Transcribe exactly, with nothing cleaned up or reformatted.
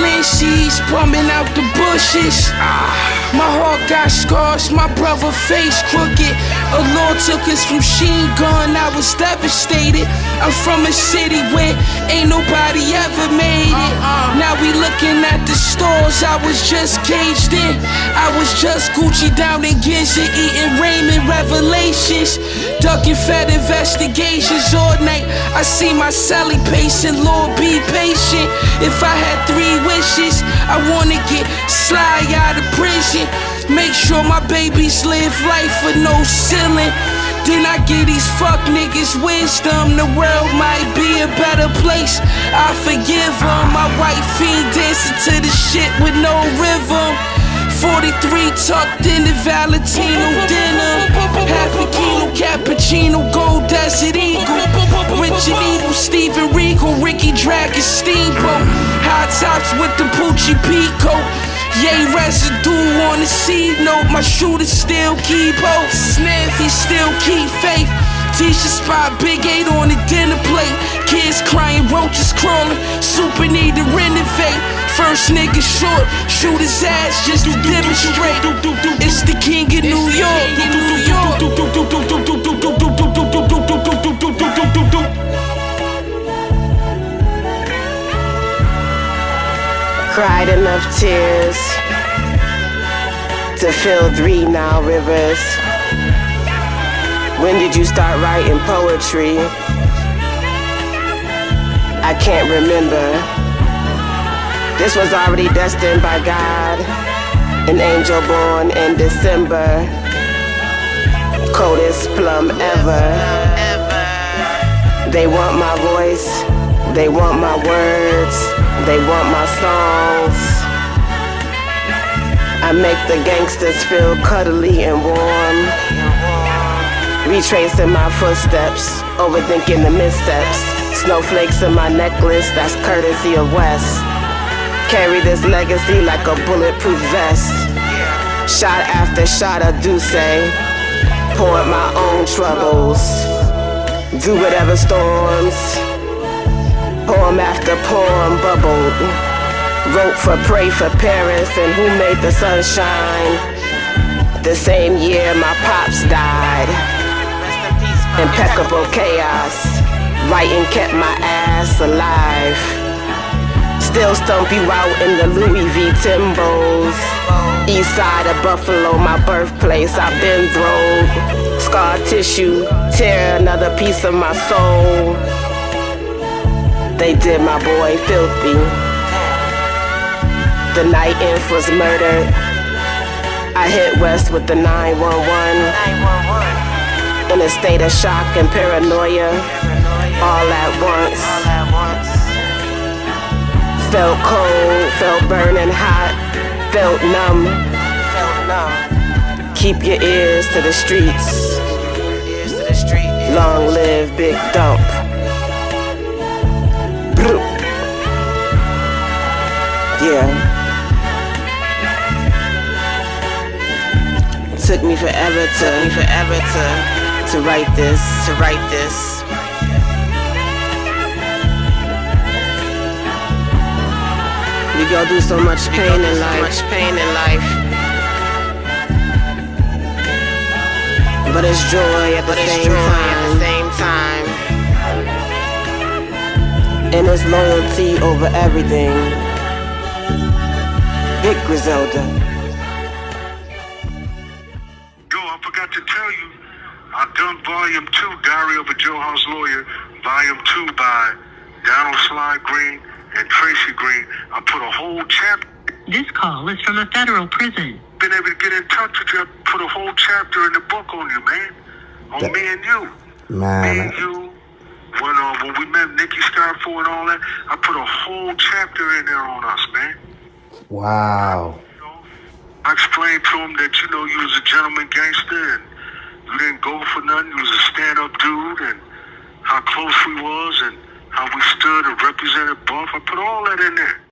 plant seeds, bumming out the bushes. My heart got scars, my brother face crooked. A law took us from Sheen Gun, I was devastated. I'm from a city where ain't nobody ever made it. Now we looking at the stores, I was just caged in. I was just Gucci down in Giza, eating ramen revelations. Ducking fed investigations all night. I see my celly pacing, Lord be patient. If I had three wishes, I wanna get Sly out of prison. Make sure my babies live life with no ceiling. Then I give these fuck niggas wisdom. The world might be a better place, I forgive them. My white fiend dancing to the shit with no rhythm. forty-three tucked in the Valentino dinner. Half a kilo cappuccino, gold desert eagle. Richard Evil, Steven Regal, Ricky Dragon, Steamboat. High tops with the Poochie Peacoat. Yay, residue on the C note. My shooter still keep hope. Sniff, he still keep faith. T-shirt spot, big eight on the dinner plate. Kids crying, roaches crawling. Super need to renovate. First nigga short, shoot his ass just to demonstrate. It's the king of New York, New York. Cried enough tears to fill three Nile rivers. When did you start writing poetry? I can't remember. This was already destined by God. An angel born in December. Coldest plum ever. They want my voice. They want my words. They want my songs. I make the gangsters feel cuddly and warm. Retracing my footsteps, overthinking the missteps. Snowflakes in my necklace, that's courtesy of West. Carry this legacy like a bulletproof vest. Shot after shot of Douce. Poured my own troubles. Do whatever storms. Poem after poem bubbled. Wrote for Pray for Paris and Who Made the Sunshine. The same year my pops died. Impeccable chaos. Writing kept my ass alive. Still stomp you out in the Louis V Timbos. East side of Buffalo, my birthplace, I've been thrown. Scar tissue, tear another piece of my soul. They did my boy filthy. The night Inf was murdered. I hit West with the nine one one. In a state of shock and paranoia, all at once. Felt cold, felt burning hot, felt numb. Keep your ears to the streets. Long live Big Dump. Yeah. Took me forever to, Took me forever to, to write this, to write this. We go through so much pain in life, much pain in life. But it's joy at the same time, at the same time. And it's loyalty over everything. Big Griselda. Yo, I forgot to tell you, I've done volume two, Diary of a Jailhouse Lawyer, volume two by Donald Sly Green and Tracy Green. I put a whole chapter. This call is from a federal prison. Been able to get in touch with you. I put a whole chapter in the book on you, man. On that, me and you. Man. Me and you. When, uh, when we met Nikki Starford and all that, I put a whole chapter in there on us, man. Wow. You know, I explained to him that, you know, you was a gentleman gangster and you didn't go for nothing. You was a stand-up dude and how close we was and how we stood and represented Buff. I put all that in there.